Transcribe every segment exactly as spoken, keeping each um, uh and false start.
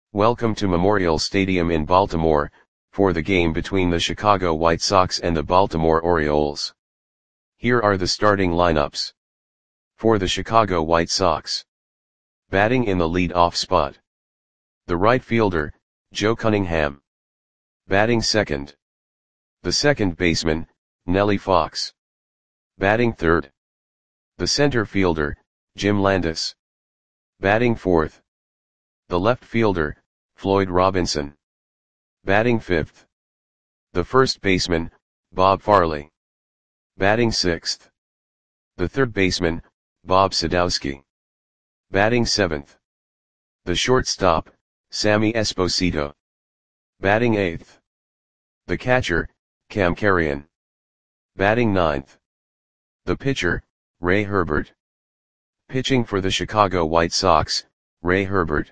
Welcome to Memorial Stadium in Baltimore, for the game between the Chicago White Sox and the Baltimore Orioles. Here are the starting lineups. For the Chicago White Sox. Batting in the lead-off spot. The right fielder, Joe Cunningham. Batting second. The second baseman, Nellie Fox. Batting third. The center fielder, Jim Landis. Batting fourth. The left fielder, Floyd Robinson. Batting fifth. The first baseman, Bob Farley. Batting sixth. The third baseman, Bob Sadowski. Batting seventh. The shortstop, Sammy Esposito. Batting eighth. The catcher, Cam Carrion. Batting ninth. The pitcher, Ray Herbert. Pitching for the Chicago White Sox, Ray Herbert.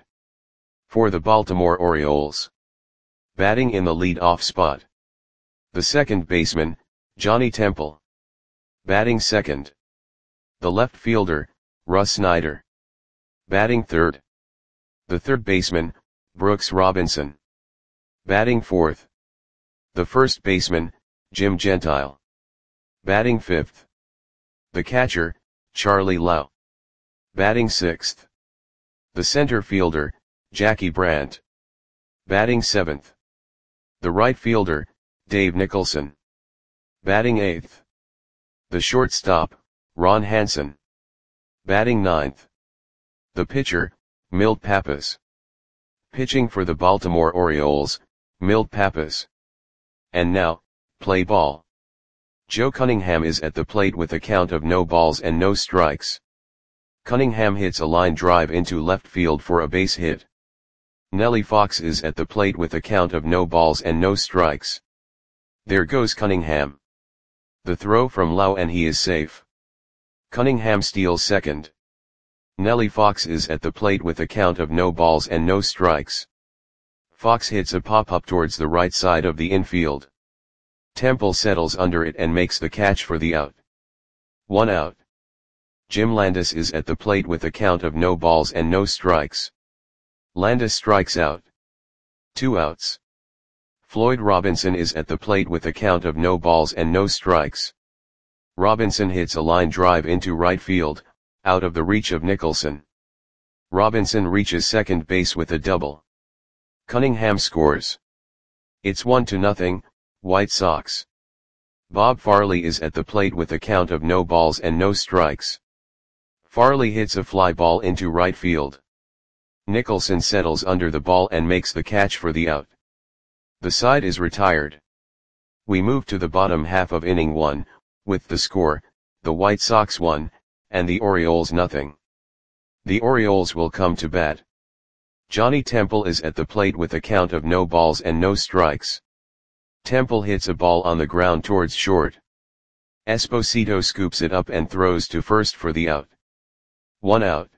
For the Baltimore Orioles. Batting in the lead-off spot. The second baseman, Johnny Temple. Batting second. The left fielder, Russ Snyder. Batting third. The third baseman, Brooks Robinson. Batting fourth. The first baseman, Jim Gentile. Batting fifth. The catcher, Charlie Lau. Batting sixth. The center fielder, Jackie Brandt. Batting seventh. The right fielder, Dave Nicholson. Batting eighth. The shortstop, Ron Hansen. Batting ninth. The pitcher, Milt Pappas. Pitching for the Baltimore Orioles, Milt Pappas. And now, play ball. Joe Cunningham is at the plate with a count of no balls and no strikes. Cunningham hits a line drive into left field for a base hit. Nellie Fox is at the plate with a count of no balls and no strikes. There goes Cunningham. The throw from Lau and he is safe. Cunningham steals second. Nellie Fox is at the plate with a count of no balls and no strikes. Fox hits a pop-up towards the right side of the infield. Temple settles under it and makes the catch for the out. One out. Jim Landis is at the plate with a count of no balls and no strikes. Landis strikes out. Two outs. Floyd Robinson is at the plate with a count of no balls and no strikes. Robinson hits a line drive into right field, out of the reach of Nicholson. Robinson reaches second base with a double. Cunningham scores. It's one to nothing, White Sox. Bob Farley is at the plate with a count of no balls and no strikes. Farley hits a fly ball into right field. Nicholson settles under the ball and makes the catch for the out. The side is retired. We move to the bottom half of inning one, with the score, the White Sox one, and the Orioles nothing. The Orioles will come to bat. Johnny Temple is at the plate with a count of no balls and no strikes. Temple hits a ball on the ground towards short. Esposito scoops it up and throws to first for the out. One out.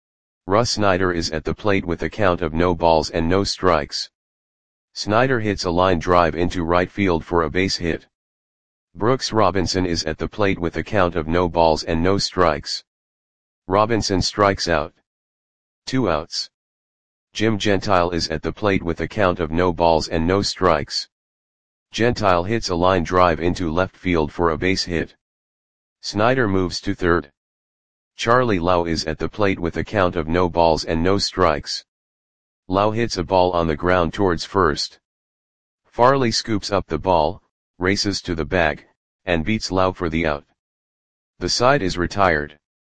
Russ Snyder is at the plate with a count of no balls and no strikes. Snyder hits a line drive into right field for a base hit. Brooks Robinson is at the plate with a count of no balls and no strikes. Robinson strikes out. Two outs. Jim Gentile is at the plate with a count of no balls and no strikes. Gentile hits a line drive into left field for a base hit. Snyder moves to third. Charlie Lau is at the plate with a count of no balls and no strikes. Lau hits a ball on the ground towards first. Farley scoops up the ball, races to the bag, and beats Lau for the out. The side is retired.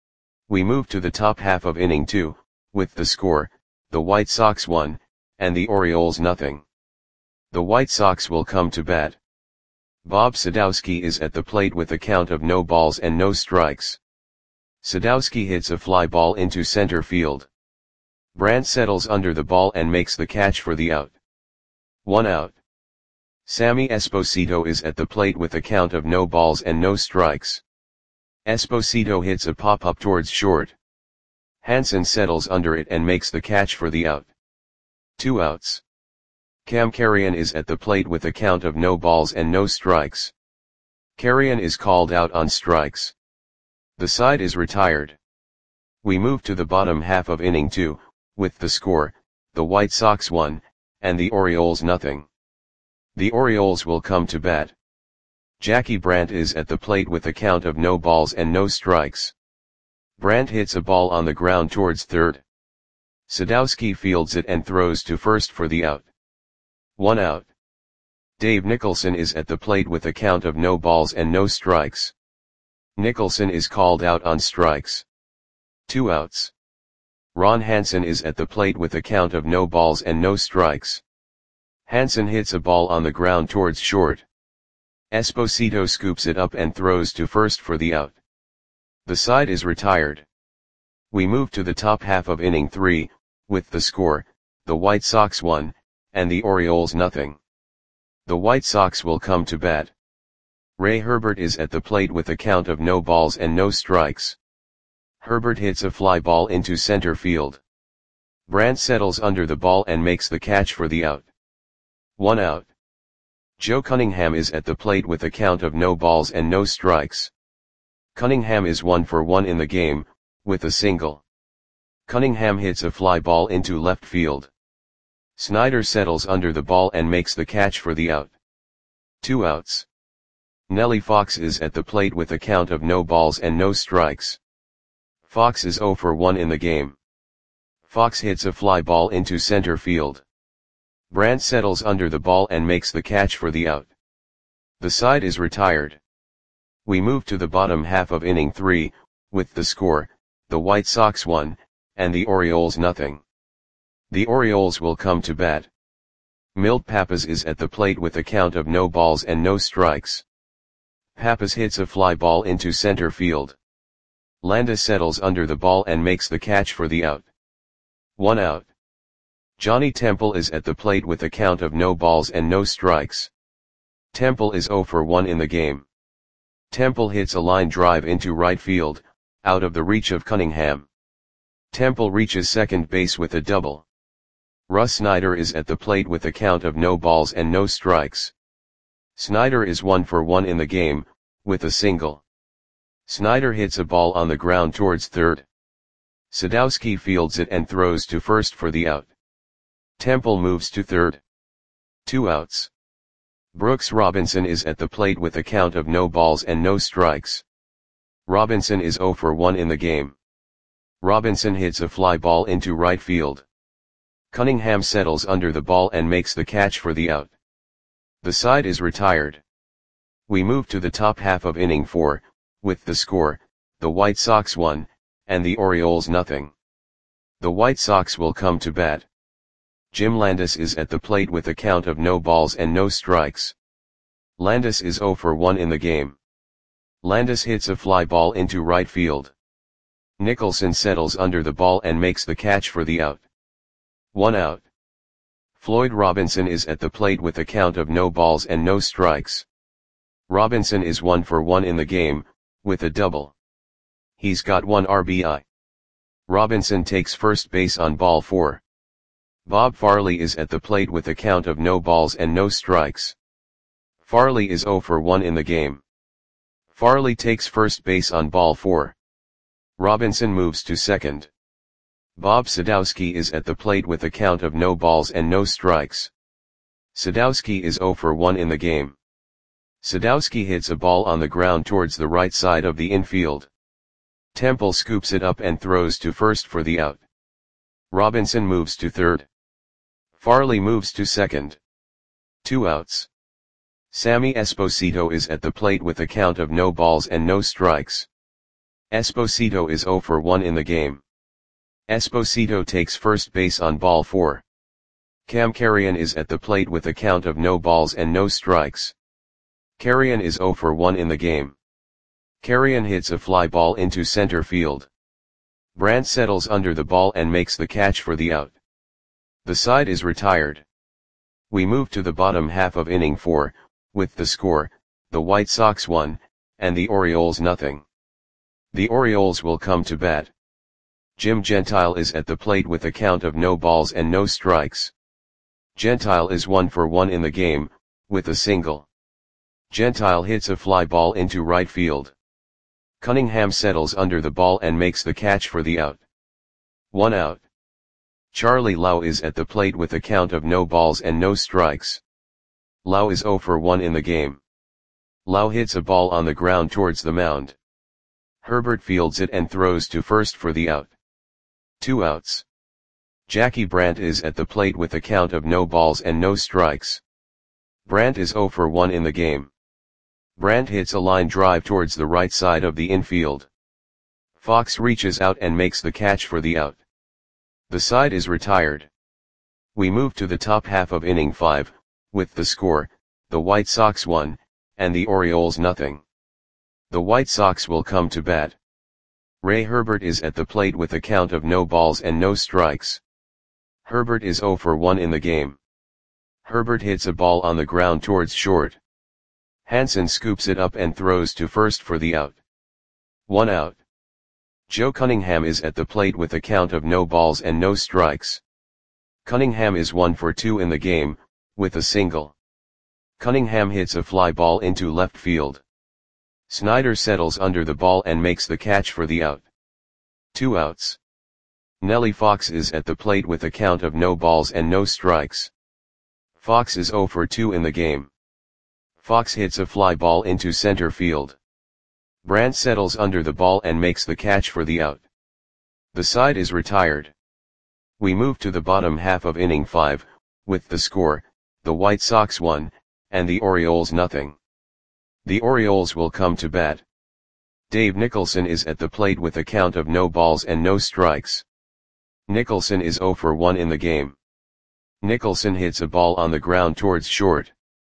We move to the top half of inning two, with the score, the White Sox one, and the Orioles nothing. The White Sox will come to bat. Bob Sadowski is at the plate with a count of no balls and no strikes. Sadowski hits a fly ball into center field. Brandt settles under the ball and makes the catch for the out. One out. Sammy Esposito is at the plate with a count of no balls and no strikes. Esposito hits a pop-up towards short. Hansen settles under it and makes the catch for the out. Two outs. Cam Carrion is at the plate with a count of no balls and no strikes. Carrion is called out on strikes. The side is retired. We move to the bottom half of inning two, with the score, the White Sox one, and the Orioles nothing. The Orioles will come to bat. Jackie Brandt is at the plate with a count of no balls and no strikes. Brandt hits a ball on the ground towards third. Sadowski fields it and throws to first for the out. One out. Dave Nicholson is at the plate with a count of no balls and no strikes. Nicholson is called out on strikes. Two outs. Ron Hansen is at the plate with a count of no balls and no strikes. Hansen hits a ball on the ground towards short. Esposito scoops it up and throws to first for the out. The side is retired. We move to the top half of inning three, with the score, the White Sox one, and the Orioles nothing. The White Sox will come to bat. Ray Herbert is at the plate with a count of no balls and no strikes. Herbert hits a fly ball into center field. Brandt settles under the ball and makes the catch for the out. One out. Joe Cunningham is at the plate with a count of no balls and no strikes. Cunningham is one for one in the game, with a single. Cunningham hits a fly ball into left field. Snyder settles under the ball and makes the catch for the out. Two outs. Nellie Fox is at the plate with a count of no balls and no strikes. Fox is zero for one in the game. Fox hits a fly ball into center field. Brandt settles under the ball and makes the catch for the out. The side is retired. We move to the bottom half of inning three, with the score, the White Sox one, and the Orioles nothing. The Orioles will come to bat. Milt Pappas is at the plate with a count of no balls and no strikes. Pappas hits a fly ball into center field. Landis settles under the ball and makes the catch for the out. One out. Johnny Temple is at the plate with a count of no balls and no strikes. Temple is zero for one in the game. Temple hits a line drive into right field, out of the reach of Cunningham. Temple reaches second base with a double. Russ Snyder is at the plate with a count of no balls and no strikes. Snyder is one for one in the game, with a single. Snyder hits a ball on the ground towards third. Sadowski fields it and throws to first for the out. Temple moves to third. Two outs. Brooks Robinson is at the plate with a count of no balls and no strikes. Robinson is zero for one in the game. Robinson hits a fly ball into right field. Cunningham settles under the ball and makes the catch for the out. The side is retired. We move to the top half of inning four, with the score, the White Sox one, and the Orioles nothing. The White Sox will come to bat. Jim Landis is at the plate with a count of no balls and no strikes. Landis is zero for one in the game. Landis hits a fly ball into right field. Nicholson settles under the ball and makes the catch for the out. One out. Floyd Robinson is at the plate with a count of no balls and no strikes. Robinson is one for one in the game, with a double. He's got one R B I. Robinson takes first base on ball four. Bob Farley is at the plate with a count of no balls and no strikes. Farley is zero for one in the game. Farley takes first base on ball four. Robinson moves to second. Bob Sadowski is at the plate with a count of no balls and no strikes. Sadowski is zero for one in the game. Sadowski hits a ball on the ground towards the right side of the infield. Temple scoops it up and throws to first for the out. Robinson moves to third. Farley moves to second. Two outs. Sammy Esposito is at the plate with a count of no balls and no strikes. Esposito is zero for one in the game. Esposito takes first base on ball four. Cam Carrion is at the plate with a count of no balls and no strikes. Carrion is zero for one in the game. Carrion hits a fly ball into center field. Brandt settles under the ball and makes the catch for the out. The side is retired. We move to the bottom half of inning four, with the score, the White Sox one, and the Orioles nothing. The Orioles will come to bat. Jim Gentile is at the plate with a count of no balls and no strikes. Gentile is one for one in the game, with a single. Gentile hits a fly ball into right field. Cunningham settles under the ball and makes the catch for the out. One out. Charlie Lau is at the plate with a count of no balls and no strikes. Lau is zero for one in the game. Lau hits a ball on the ground towards the mound. Herbert fields it and throws to first for the out. Two outs. Jackie Brandt is at the plate with a count of no balls and no strikes. Brandt is zero for one in the game. Brandt hits a line drive towards the right side of the infield. Fox reaches out and makes the catch for the out. The side is retired. We move to the top half of inning five, with the score, the White Sox one, and the Orioles nothing. The White Sox will come to bat. Ray Herbert is at the plate with a count of no balls and no strikes. Herbert is zero for one in the game. Herbert hits a ball on the ground towards short. Hansen scoops it up and throws to first for the out. One out. Joe Cunningham is at the plate with a count of no balls and no strikes. Cunningham is one for two in the game, with a single. Cunningham hits a fly ball into left field. Snyder settles under the ball and makes the catch for the out. Two outs. Nellie Fox is at the plate with a count of no balls and no strikes. Fox is zero for two in the game. Fox hits a fly ball into center field. Brandt settles under the ball and makes the catch for the out. The side is retired. We move to the bottom half of inning five, with the score, the White Sox one, and the Orioles nothing. The Orioles will come to bat. Dave Nicholson is at the plate with a count of no balls and no strikes. Nicholson is zero for one in the game. Nicholson hits a ball on the ground towards short.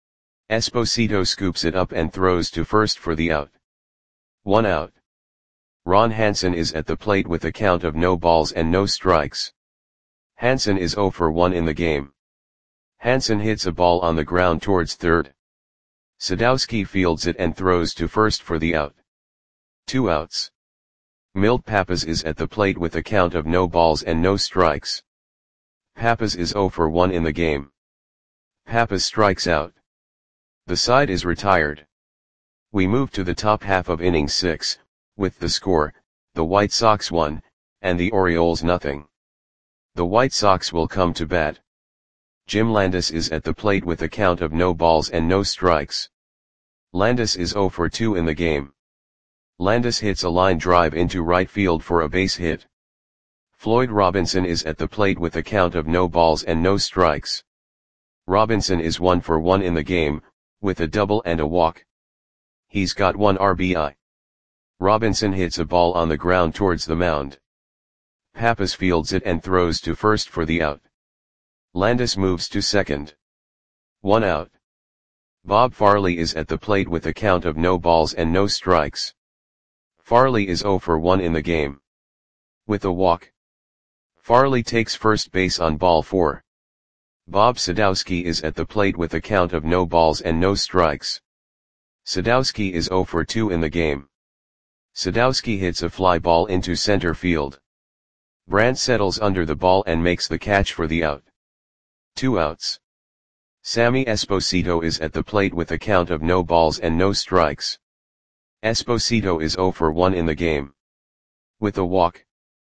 Esposito scoops it up and throws to first for the out. One out. Ron Hansen is at the plate with a count of no balls and no strikes. Hansen is zero for one in the game. Hansen hits a ball on the ground towards third. Sadowski fields it and throws to first for the out. Two outs. Milt Pappas is at the plate with a count of no balls and no strikes. Pappas is zero for one in the game. Pappas strikes out. The side is retired. We move to the top half of inning six, with the score, the White Sox one, and the Orioles nothing. The White Sox will come to bat. Jim Landis is at the plate with a count of no balls and no strikes. Landis is zero for two in the game. Landis hits a line drive into right field for a base hit. Floyd Robinson is at the plate with a count of no balls and no strikes. Robinson is one for one in the game, with a double and a walk. He's got one R B I. Robinson hits a ball on the ground towards the mound. Pappas fields it and throws to first for the out. Landis moves to second. One out. Bob Farley is at the plate with a count of no balls and no strikes. Farley is zero for one in the game. With a walk. Farley takes first base on ball four. Bob Sadowski is at the plate with a count of no balls and no strikes. Sadowski is zero for two in the game. Sadowski hits a fly ball into center field. Brandt settles under the ball and makes the catch for the out. Two outs. Sammy Esposito is at the plate with a count of no balls and no strikes. Esposito is zero for one in the game. With a walk.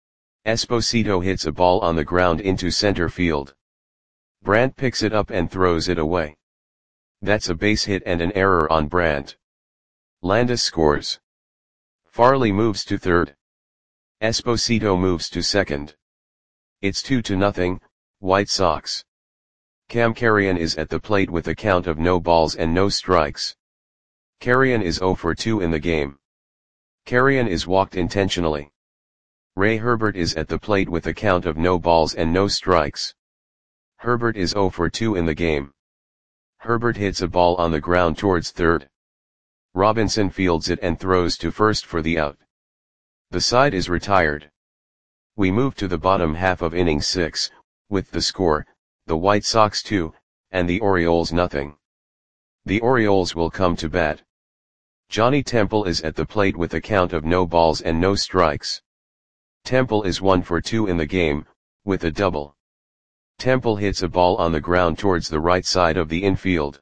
Esposito hits a ball on the ground into center field. Brandt picks it up and throws it away. That's a base hit and an error on Brandt. Landis scores. Farley moves to third. Esposito moves to second. It's two to nothing, White Sox. Cam Carrion is at the plate with a count of no balls and no strikes. Carrion is zero for two in the game. Carrion is walked intentionally. Ray Herbert is at the plate with a count of no balls and no strikes. Herbert is zero for two in the game. Herbert hits a ball on the ground towards third. Robinson fields it and throws to first for the out. The side is retired. We move to the bottom half of inning six, with the score, the White Sox two, and the Orioles nothing. The Orioles will come to bat. Johnny Temple is at the plate with a count of no balls and no strikes. Temple is one for two in the game, with a double. Temple hits a ball on the ground towards the right side of the infield.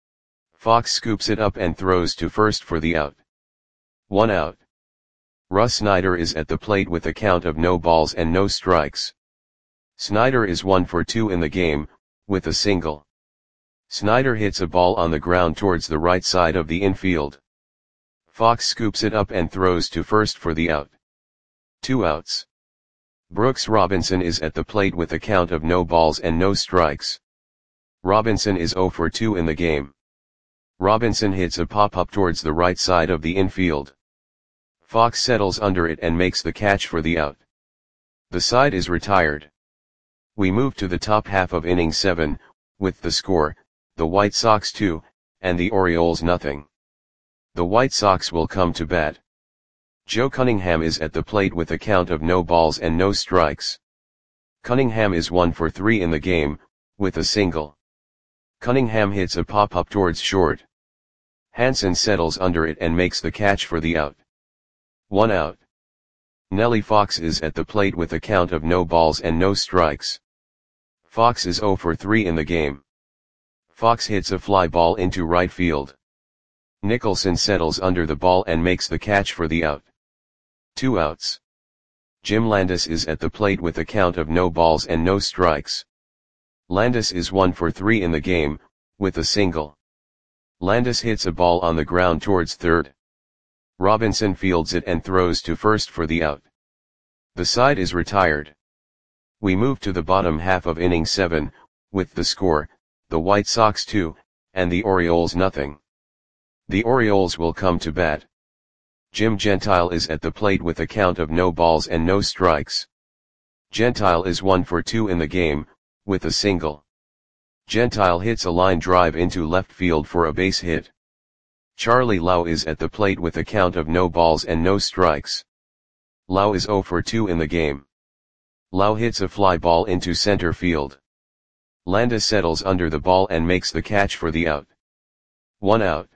Fox scoops it up and throws to first for the out. One out. Russ Snyder is at the plate with a count of no balls and no strikes. Snyder is one for two in the game, with a single. Snyder hits a ball on the ground towards the right side of the infield. Fox scoops it up and throws to first for the out. Two outs. Brooks Robinson is at the plate with a count of no balls and no strikes. Robinson is zero for two in the game. Robinson hits a pop-up towards the right side of the infield. Fox settles under it and makes the catch for the out. The side is retired. We move to the top half of inning seven, with the score, the White Sox two, and the Orioles nothing. The White Sox will come to bat. Joe Cunningham is at the plate with a count of no balls and no strikes. Cunningham is one for three in the game, with a single. Cunningham hits a pop-up towards short. Hansen settles under it and makes the catch for the out. One out. Nellie Fox is at the plate with a count of no balls and no strikes. Fox is zero for three in the game. Fox hits a fly ball into right field. Nicholson settles under the ball and makes the catch for the out. Two outs. Jim Landis is at the plate with a count of no balls and no strikes. Landis is one for three in the game, with a single. Landis hits a ball on the ground towards third. Robinson fields it and throws to first for the out. The side is retired. We move to the bottom half of inning seven, with the score, the White Sox two, and the Orioles nothing. The Orioles will come to bat. Jim Gentile is at the plate with a count of no balls and no strikes. Gentile is one for two in the game, with a single. Gentile hits a line drive into left field for a base hit. Charlie Lau is at the plate with a count of no balls and no strikes. Lau is zero for two in the game. Lau hits a fly ball into center field. Landis settles under the ball and makes the catch for the out. One out.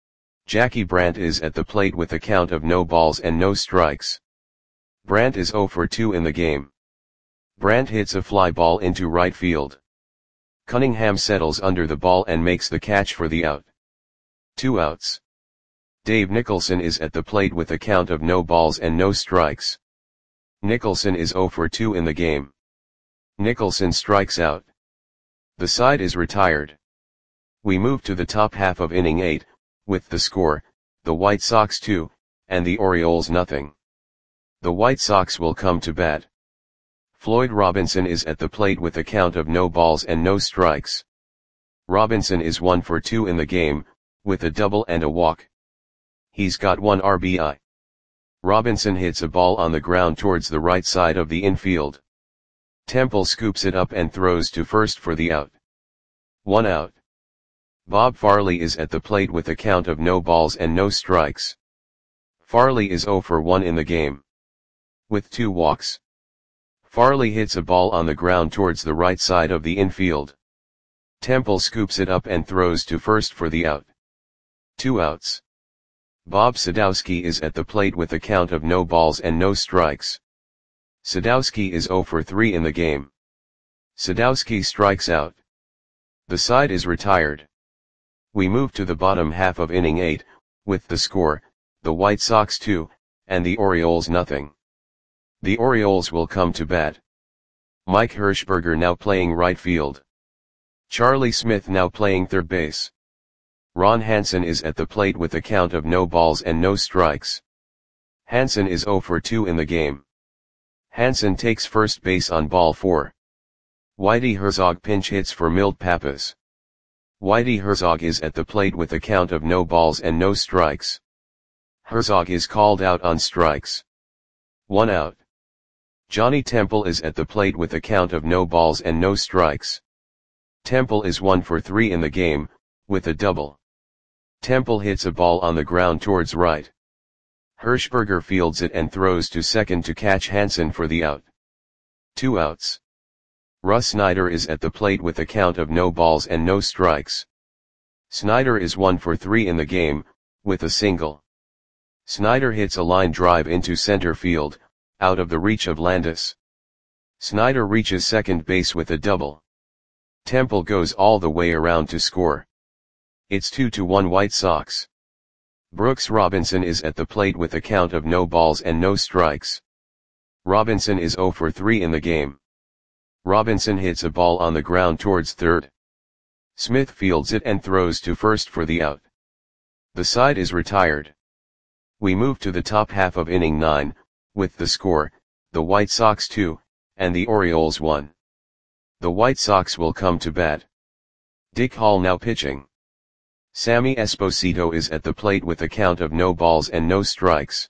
Jackie Brandt is at the plate with a count of no balls and no strikes. Brandt is zero for two in the game. Brandt hits a fly ball into right field. Cunningham settles under the ball and makes the catch for the out. Two outs. Dave Nicholson is at the plate with a count of no balls and no strikes. Nicholson is zero for two in the game. Nicholson strikes out. The side is retired. We move to the top half of inning eight, with the score, the White Sox two, and the Orioles nothing. The White Sox will come to bat. Floyd Robinson is at the plate with a count of no balls and no strikes. Robinson is one for two in the game, with a double and a walk. He's got one R B I. Robinson hits a ball on the ground towards the right side of the infield. Temple scoops it up and throws to first for the out. One out. Bob Farley is at the plate with a count of no balls and no strikes. Farley is zero for one in the game. With two walks. Farley hits a ball on the ground towards the right side of the infield. Temple scoops it up and throws to first for the out. Two outs. Bob Sadowski is at the plate with a count of no balls and no strikes. Sadowski is zero for three in the game. Sadowski strikes out. The side is retired. We move to the bottom half of inning eight, with the score, the White Sox two, and the Orioles nothing. The Orioles will come to bat. Mike Hirschberger now playing right field. Charlie Smith now playing third base. Ron Hansen is at the plate with a count of no balls and no strikes. Hansen is zero for two in the game. Hansen takes first base on ball four. Whitey Herzog pinch hits for Milt Pappas. Whitey Herzog is at the plate with a count of no balls and no strikes. Herzog is called out on strikes. One out. Johnny Temple is at the plate with a count of no balls and no strikes. Temple is one for three in the game, with a double. Temple hits a ball on the ground towards right. Hirschberger fields it and throws to second to catch Hansen for the out. Two outs. Russ Snyder is at the plate with a count of no balls and no strikes. Snyder is one for three in the game, with a single. Snyder hits a line drive into center field, out of the reach of Landis. Snyder reaches second base with a double. Temple goes all the way around to score. It's two to one White Sox. Brooks Robinson is at the plate with a count of no balls and no strikes. Robinson is zero for three in the game. Robinson hits a ball on the ground towards third. Smith fields it and throws to first for the out. The side is retired. We move to the top half of inning nine, with the score, the White Sox two, and the Orioles one. The White Sox will come to bat. Dick Hall now pitching. Sammy Esposito is at the plate with a count of no balls and no strikes.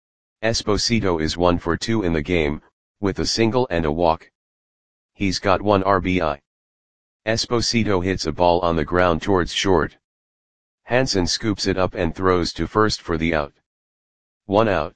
Esposito is one for two in the game, with a single and a walk. He's got one R B I. Esposito hits a ball on the ground towards short. Hansen scoops it up and throws to first for the out. One out.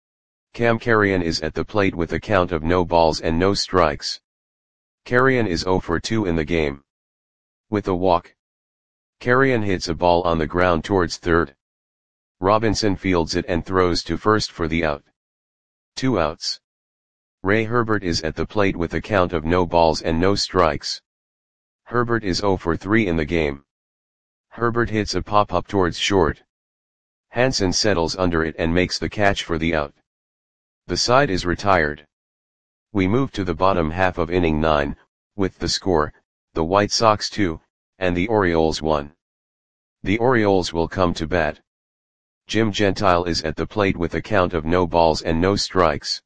Cam Carrion is at the plate with a count of no balls and no strikes. Carrion is zero for two in the game. With a walk. Carrion hits a ball on the ground towards third. Robinson fields it and throws to first for the out. Two outs. Ray Herbert is at the plate with a count of no balls and no strikes. Herbert is zero for three in the game. Herbert hits a pop-up towards short. Hansen settles under it and makes the catch for the out. The side is retired. We move to the bottom half of inning nine, with the score, the White Sox two, and the Orioles one. The Orioles will come to bat. Jim Gentile is at the plate with a count of no balls and no strikes.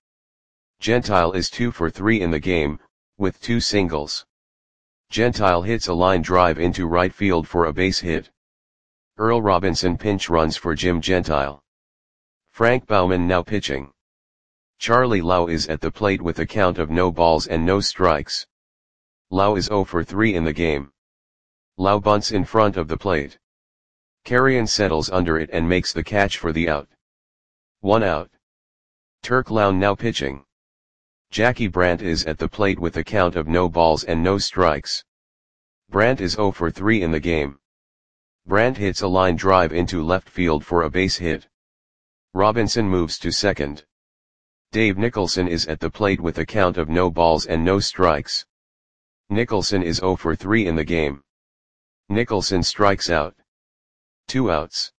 Gentile is two for three in the game, with two singles. Gentile hits a line drive into right field for a base hit. Earl Robinson pinch runs for Jim Gentile. Frank Baumann now pitching. Charlie Lau is at the plate with a count of no balls and no strikes. Lau is zero for three in the game. Lau bunts in front of the plate. Carrion settles under it and makes the catch for the out. One out. Turk Lown now pitching. Jackie Brandt is at the plate with a count of no balls and no strikes. Brandt is zero for three in the game. Brandt hits a line drive into left field for a base hit. Robinson moves to second. Dave Nicholson is at the plate with a count of no balls and no strikes. Nicholson is zero for three in the game. Nicholson strikes out. Two outs.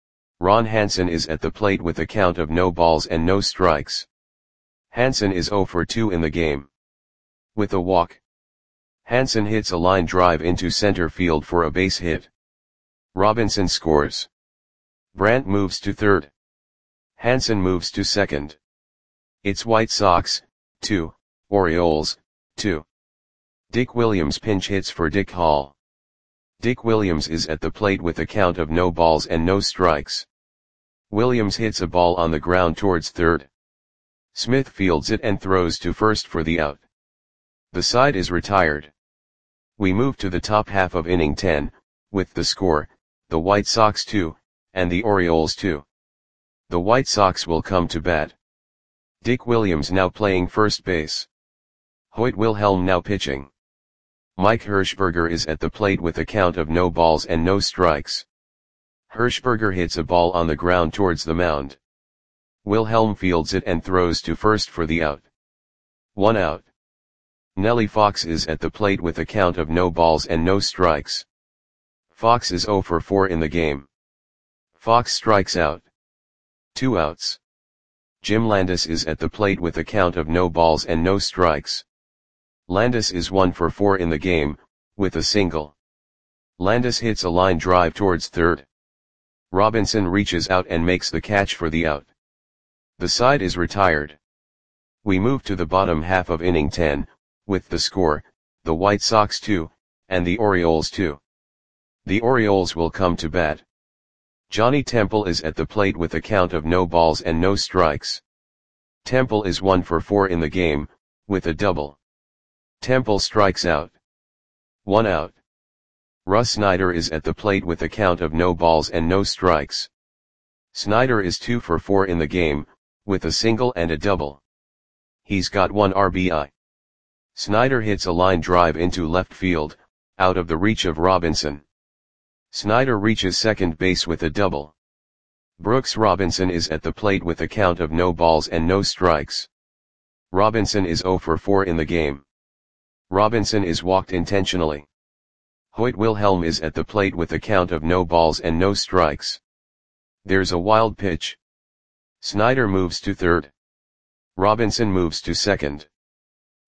Ron Hansen is at the plate with a count of no balls and no strikes. Hansen is zero for two in the game. With a walk. Hansen hits a line drive into center field for a base hit. Robinson scores. Brandt moves to third. Hansen moves to second. It's White Sox, two, Orioles, two. Dick Williams pinch hits for Dick Hall. Dick Williams is at the plate with a count of no balls and no strikes. Williams hits a ball on the ground towards third. Smith fields it and throws to first for the out. The side is retired. We move to the top half of inning ten, with the score, the White Sox two, and the Orioles two. The White Sox will come to bat. Dick Williams now playing first base. Hoyt Wilhelm now pitching. Mike Hirschberger is at the plate with a count of no balls and no strikes. Hirschberger hits a ball on the ground towards the mound. Wilhelm fields it and throws to first for the out. One out. Nellie Fox is at the plate with a count of no balls and no strikes. Fox is zero for four in the game. Fox strikes out. Two outs. Jim Landis is at the plate with a count of no balls and no strikes. Landis is one for four in the game, with a single. Landis hits a line drive towards third. Robinson reaches out and makes the catch for the out. The side is retired. We move to the bottom half of inning ten, with the score, the White Sox two, and the Orioles two. The Orioles will come to bat. Johnny Temple is at the plate with a count of no balls and no strikes. Temple is one for four in the game, with a double. Temple strikes out. One out. Russ Snyder is at the plate with a count of no balls and no strikes. Snyder is two for four in the game, with a single and a double. He's got one R B I. Snyder hits a line drive into left field, out of the reach of Robinson. Snyder reaches second base with a double. Brooks Robinson is at the plate with a count of no balls and no strikes. Robinson is zero for four in the game. Robinson is walked intentionally. Hoyt Wilhelm is at the plate with a count of no balls and no strikes. There's a wild pitch. Snyder moves to third. Robinson moves to second.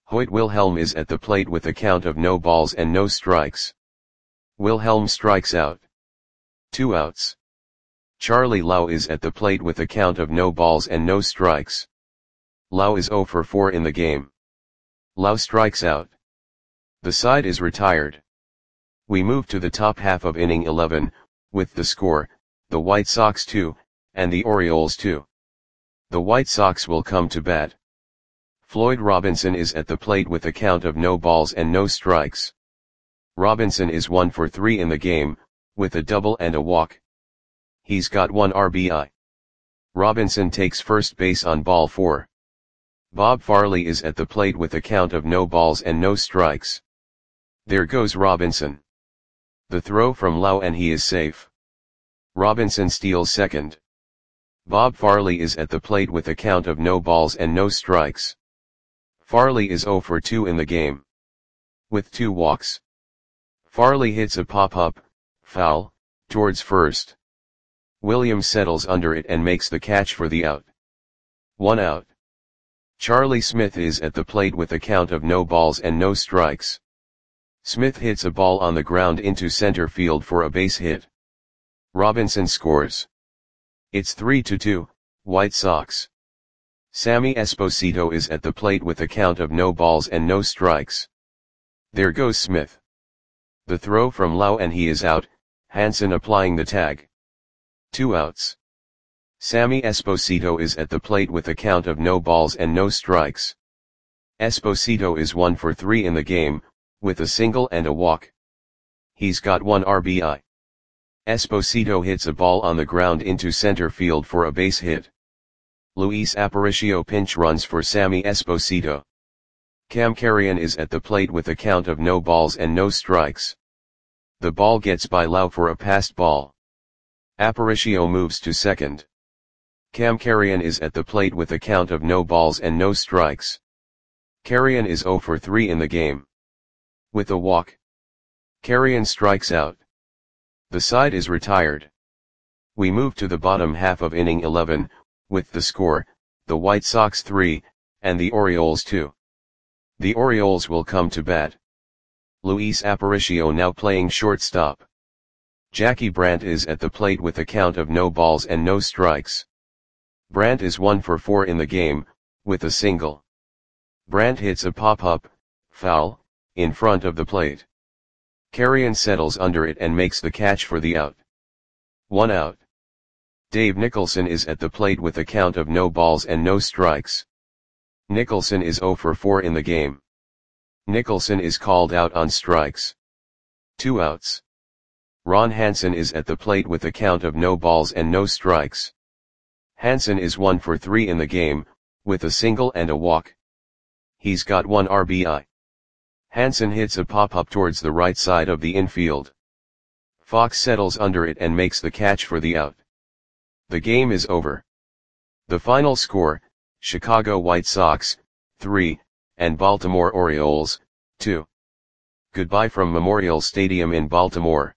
Hoyt Wilhelm is at the plate with a count of no balls and no strikes. Wilhelm strikes out. Two outs. Charlie Lau is at the plate with a count of no balls and no strikes. Lau is zero for four in the game. Lau strikes out. The side is retired. We move to the top half of inning eleven, with the score, the White Sox two, and the Orioles two. The White Sox will come to bat. Floyd Robinson is at the plate with a count of no balls and no strikes. Robinson is one for three in the game, with a double and a walk. He's got one R B I. Robinson takes first base on ball four. Bob Farley is at the plate with a count of no balls and no strikes. There goes Robinson. The throw from Lau and he is safe. Robinson steals second. Bob Farley is at the plate with a count of no balls and no strikes. Farley is zero for two in the game. With two walks. Farley hits a pop-up, foul, towards first. Williams settles under it and makes the catch for the out. One out. Charlie Smith is at the plate with a count of no balls and no strikes. Smith hits a ball on the ground into center field for a base hit. Robinson scores. It's three to two, White Sox. Sammy Esposito is at the plate with a count of no balls and no strikes. There goes Smith. The throw from Lau and he is out, Hansen applying the tag. Two outs. Sammy Esposito is at the plate with a count of no balls and no strikes. Esposito is one for three in the game, with a single and a walk. He's got one R B I. Esposito hits a ball on the ground into center field for a base hit. Luis Aparicio pinch runs for Sammy Esposito. Cam Carrion is at the plate with a count of no balls and no strikes. The ball gets by Lau for a passed ball. Aparicio moves to second. Cam Carrion is at the plate with a count of no balls and no strikes. Carrion is zero for three in the game. With a walk. Carrion strikes out. The side is retired. We move to the bottom half of inning eleven, with the score, the White Sox three, and the Orioles two. The Orioles will come to bat. Luis Aparicio now playing shortstop. Jackie Brandt is at the plate with a count of no balls and no strikes. Brandt is one for four in the game, with a single. Brandt hits a pop-up, foul, in front of the plate. Carrion settles under it and makes the catch for the out. One out. Dave Nicholson is at the plate with a count of no balls and no strikes. Nicholson is zero for four in the game. Nicholson is called out on strikes. Two outs. Ron Hansen is at the plate with a count of no balls and no strikes. Hansen is one for three in the game, with a single and a walk. He's got one R B I. Hansen hits a pop-up towards the right side of the infield. Fox settles under it and makes the catch for the out. The game is over. The final score, Chicago White Sox, three, and Baltimore Orioles, two. Goodbye from Memorial Stadium in Baltimore.